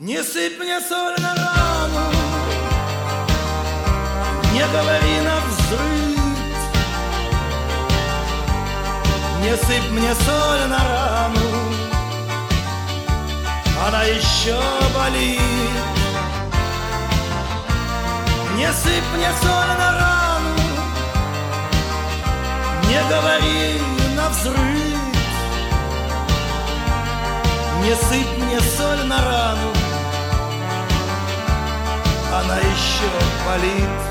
Не сыпь мне соль на рану, не говори навзрыд. Не сыпь мне соль на рану, она еще болит. Не сыпь мне соль на рану, не говори навзрыд. Не сыпь мне соль на рану, она еще болит.